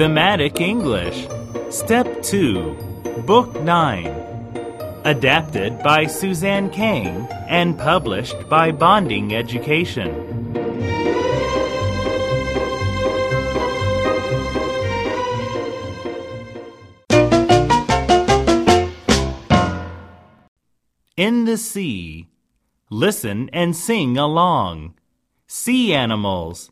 Systematic English. Step 2, Book 9. Adapted by Suzanne Kang and published by Bonding Education. In the sea. Listen and sing along. Sea animals.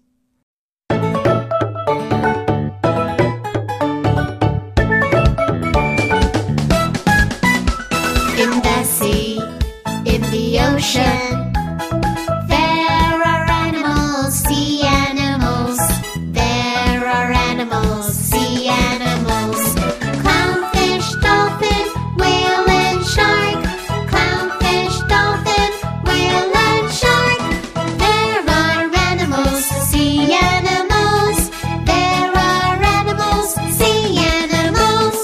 In the sea, in the ocean, there are animals, sea animals. There are animals, sea animals. Clownfish, dolphin, whale and shark. Clownfish, dolphin, whale and shark. There are animals, sea animals. There are animals, sea animals.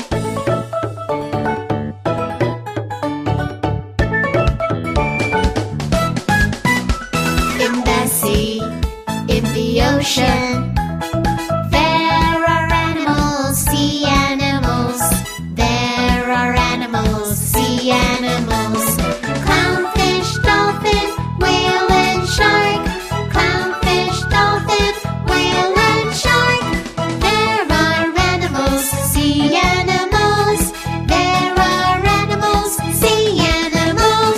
In the sea, in the ocean, there are animals, sea animals. There are animals, sea animals. Clownfish, dolphin, whale and shark. Clownfish, dolphin, whale and shark. There are animals, sea animals. There are animals, sea animals.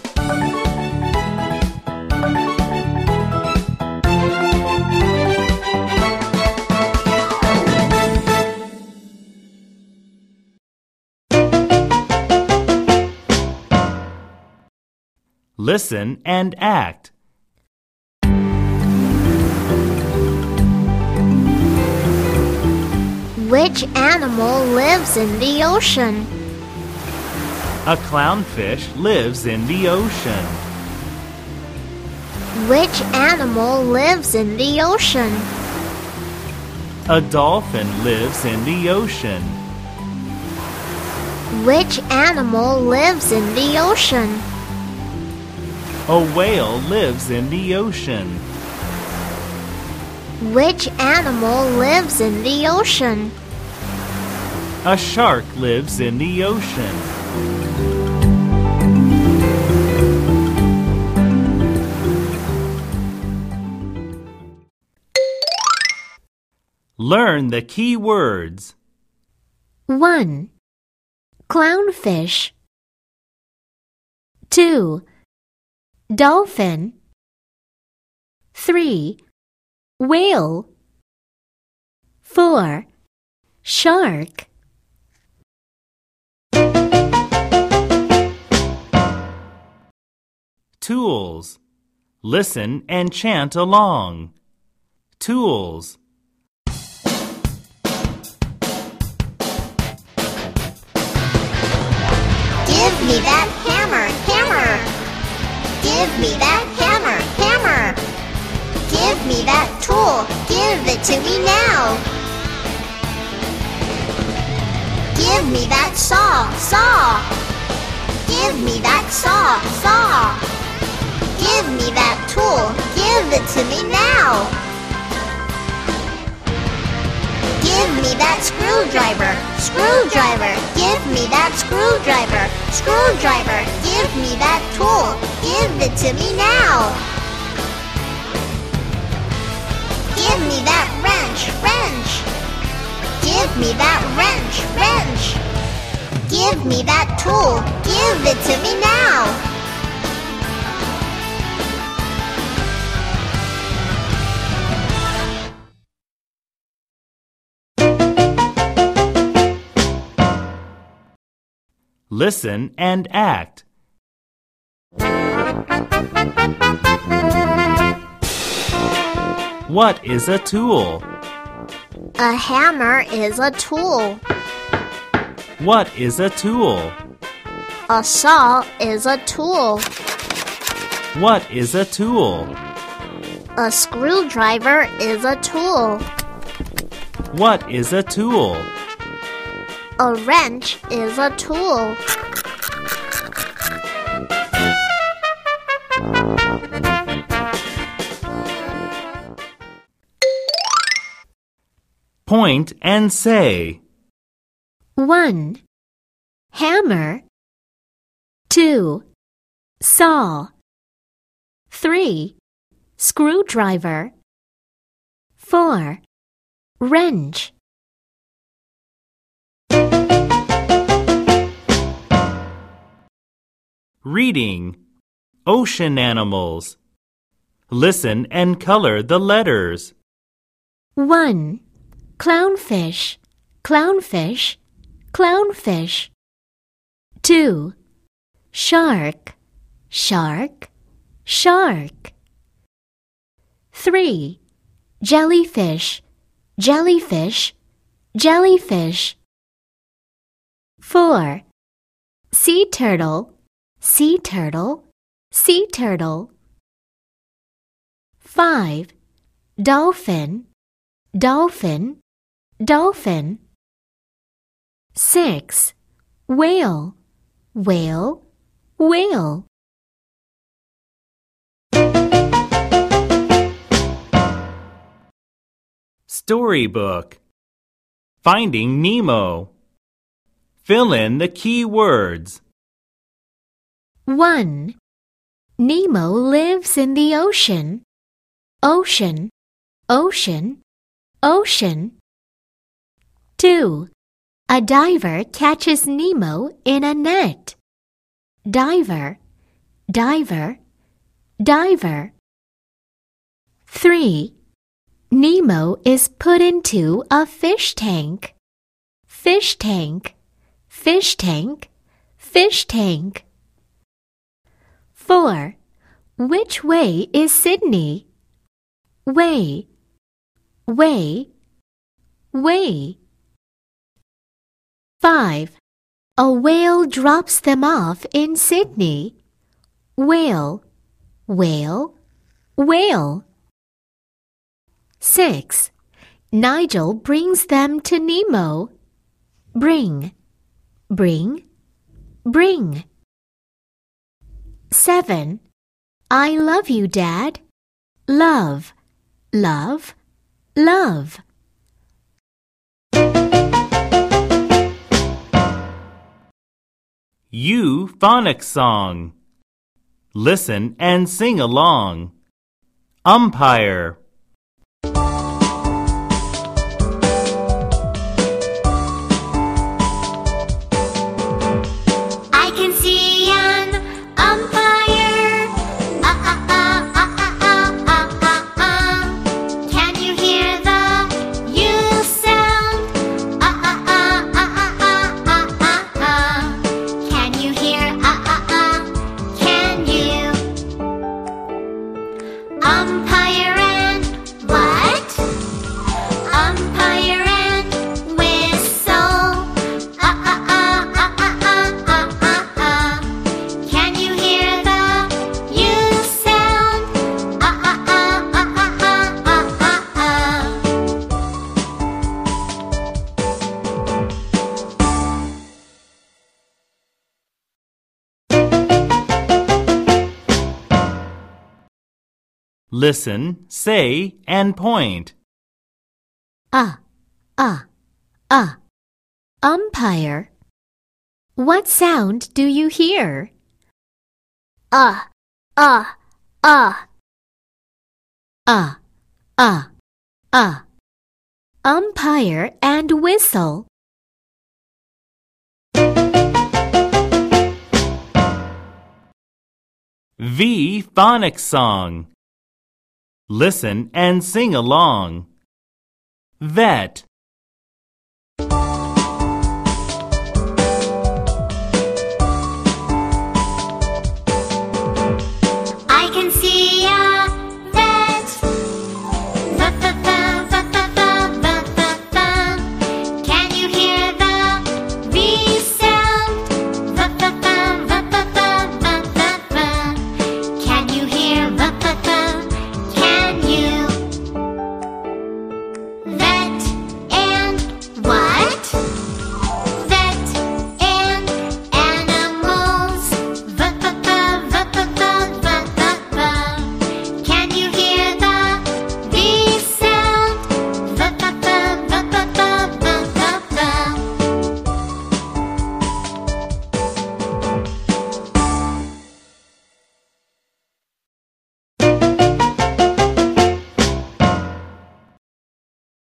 Listen and act. Which animal lives in the ocean? A clownfish lives in the ocean. Which animal lives in the ocean? A dolphin lives in the ocean. Which animal lives in the ocean? A whale lives in the ocean. Which animal lives in the ocean? A shark lives in the ocean. Learn the key words. 1. Clownfish. 2. Dolphin. 3. Whale. 4. Shark. Tools. Listen and chant along. Tools. Give me that hammer, hammer. Give me that hammer, hammer. Give me that tool, give it to me now. Give me that saw, saw. Give me that saw, saw. Give me that tool, give it to me now. Give me that screwdriver, screwdriver. Give me that screwdriver, screwdriver. Give me that tool, give it to me now. Give me that wrench, wrench. Give me that wrench, wrench. Give me that tool, give it to me now. Listen and act. What is a tool? A hammer is a tool. What is a tool? A saw is a tool. What is a tool? A screwdriver is a tool. What is a tool? A wrench is a tool. Point and say. 1. Hammer. 2. Saw. 3. Screwdriver. 4. Wrench. Reading. Ocean animals. Listen and color the letters. 1. Clownfish, clownfish, clownfish. 2. Shark, shark, shark. 3. Jellyfish, jellyfish, jellyfish. 4. Sea turtle, sea turtle, sea turtle. 5. Dolphin, dolphin, dolphin. 6. Whale, whale, whale. Storybook. Finding Nemo. Fill in the key words. 1. Nemo lives in the ocean. Ocean, ocean, ocean. 2. A diver catches Nemo in a net. Diver, diver, diver. 3. Nemo is put into a fish tank. Fish tank, fish tank, fish tank. 4. Which way is Sydney? Way, way, way. 5. A whale drops them off in Sydney. Whale, whale, whale. 6. Nigel brings them to Nemo. Bring, bring, bring. 7. I love you, Dad. Love, love, love. Euphonic song. Listen and sing along. Umpire. I can see an umpire. Can you hear the U sound? Can you hear Can you? Umpire and what? Umpire and whistle. Can you hear the U sound? Listen, say, and point. Umpire. What sound do you hear? Uh. Umpire and whistle. V-phonic song. Listen and sing along. Vet. I can see a vet. Can you hear the V sound? Can you hear Can you? Vet and what? Vet and animals.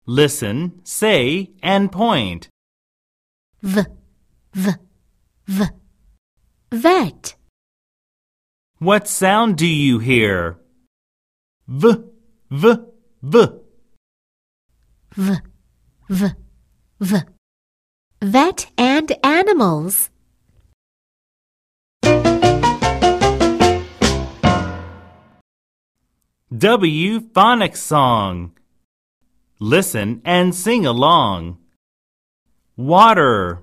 Listen, say, and point. V, v, v. Vet. What sound do you hear? V, v, v. V, v, v. Vet and animals. W phonics song. Listen and sing along. Water.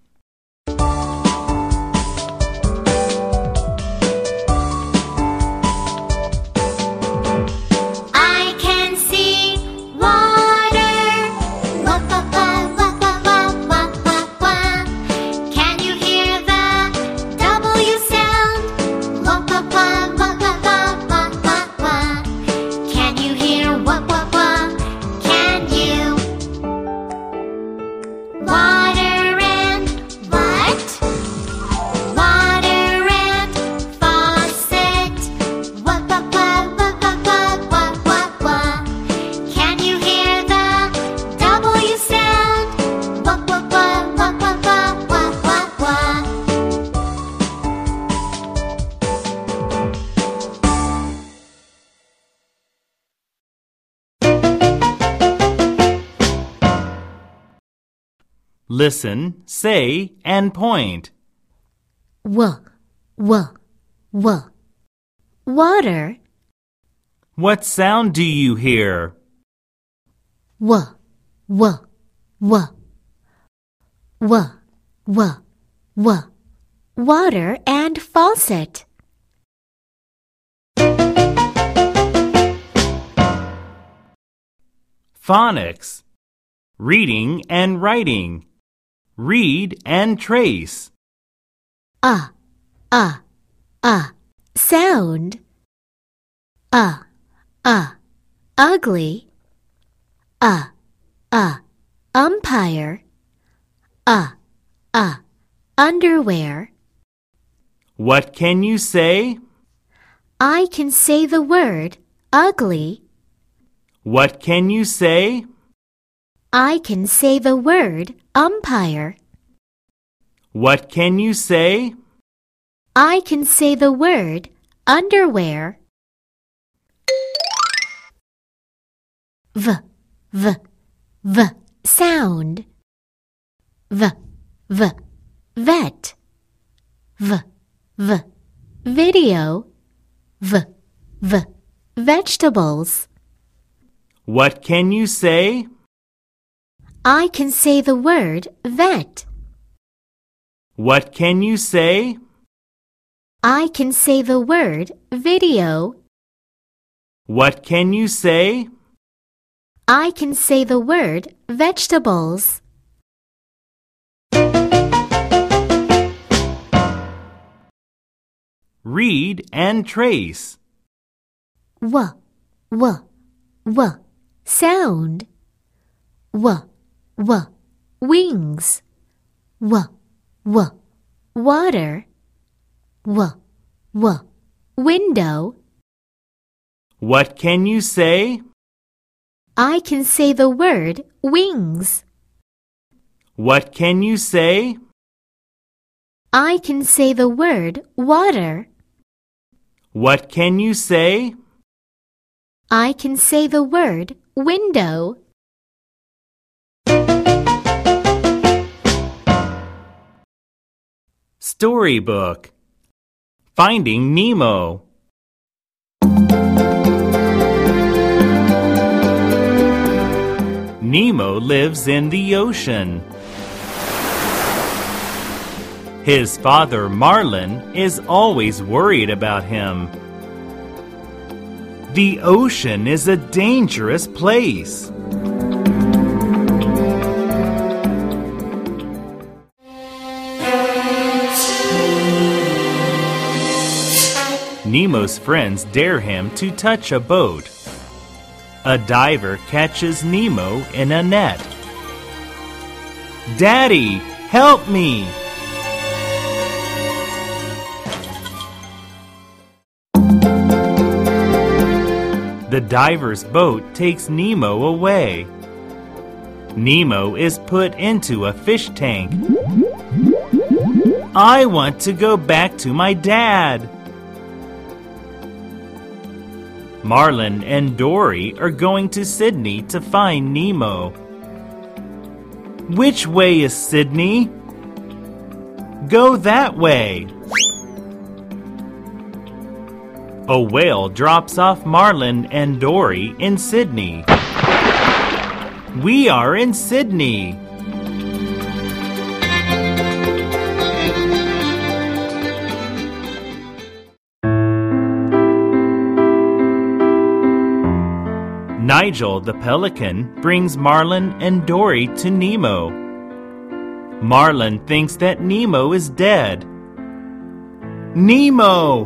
I can see water. Wah, wah, wah, wah, wah, wah, wah, wah. Can you hear the W sound? Wah, wah, wah, wah, wah, wah, wah, wah. Can you hear wah, wah, wah? Can you? Water and what? Water and faucet. Wah, wah, wah, wah, wah, wah, wah, wah, wah. Can you hear the W sound? Wah, wah, wah, wah, wah, wah, wah, wah, wah. Listen, say, and point. W, w, w. Water. What sound do you hear? W, w, w. W, w, w. Water and faucet. Phonics. Reading and writing. Read and trace. Sound. Ugly. Umpire. Underwear. What can you say? I can say the word ugly. What can you say? I can say the word umpire. What can you say? I can say the word underwear. V, v, v. Sound. V, v. Vet. V, v. Video. V, v. Vegetables. What can you say? I can say the word vet. What can you say? I can say the word video. What can you say? I can say the word vegetables. Read and trace. W, w, w. Sound. W, w. Wings. W, w. Water. W, w. Window. What can you say? I can say the word wings. What can you say? I can say the word water. What can you say? I can say the word window. Storybook. Finding Nemo. Nemo lives in the ocean. His father, Marlin, is always worried about him. The ocean is a dangerous place. Nemo's friends dare him to touch a boat. A diver catches Nemo in a net. "Daddy, help me!" The diver's boat takes Nemo away. Nemo is put into a fish tank. I want to go back to my dad. Marlin and Dory are going to Sydney to find Nemo. Which way is Sydney? Go that way. A whale drops off Marlin and Dory in Sydney. We are in Sydney. Nigel the pelican brings Marlin and Dory to Nemo. Marlin thinks that Nemo is dead. Nemo!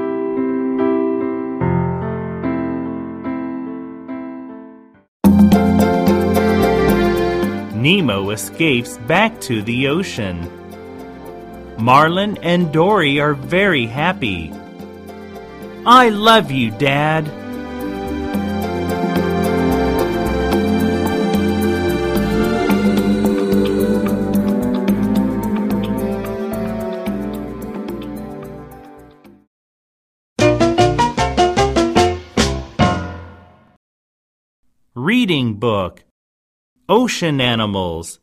Nemo escapes back to the ocean. Marlin and Dory are very happy. I love you, Dad. Reading book. Ocean Animals.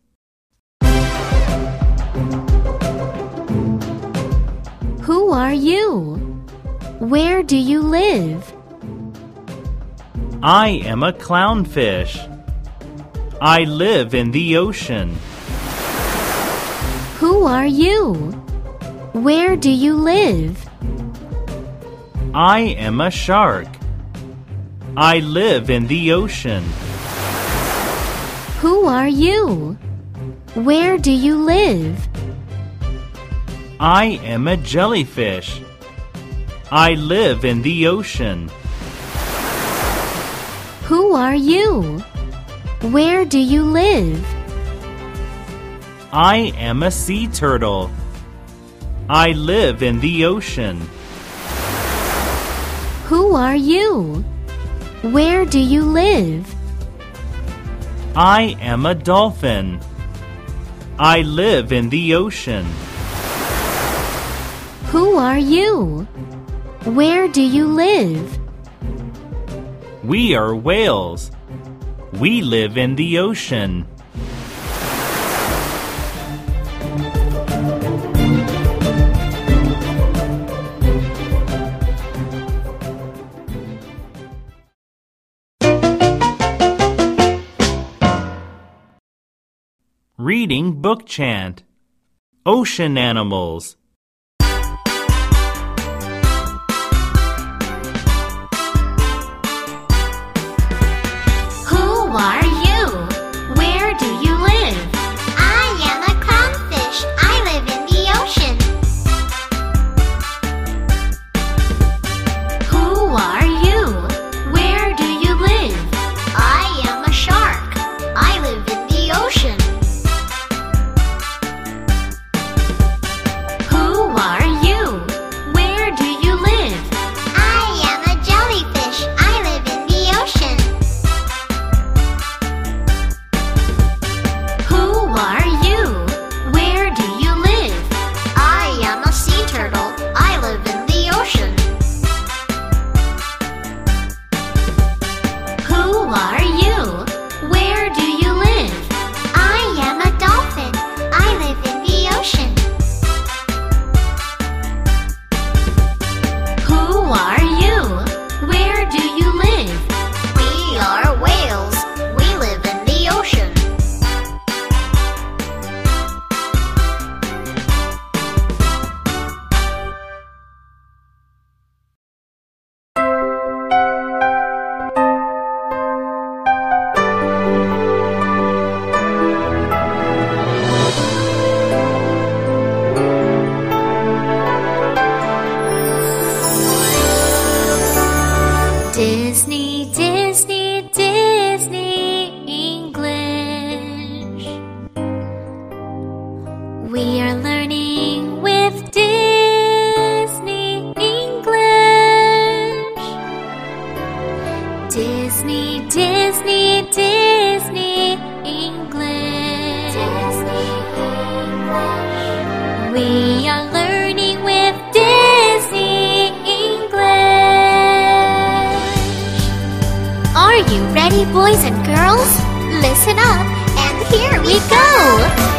Who are you? Where do you live? I am a clownfish. I live in the ocean. Who are you? Where do you live? I am a shark. I live in the ocean. Who are you? Where do you live? I am a jellyfish. I live in the ocean. Who are you? Where do you live? I am a sea turtle. I live in the ocean. Who are you? Where do you live? I am a dolphin. I live in the ocean. Who are you? Where do you live? We are whales. We live in the ocean. Reading book chant. Ocean Animals. Who are you? Where do you live? I am a clownfish. I live in the ocean. Who are you? Where do you live? I am a shark. I live in the ocean. Who are you? Where do you live? I am a jellyfish. I live in the ocean. Who are you? Where do you live? I am a sea turtle. I live in the ocean. Who are you? Where do you live? I am a dolphin. I live in the ocean. Who are you? Where do you live? We are whales. We live in the ocean. Disney, Disney, Disney English. We are learning with Disney English. Disney, Disney, Disney English. Are you ready, boys and girls? Listen up, and here we go!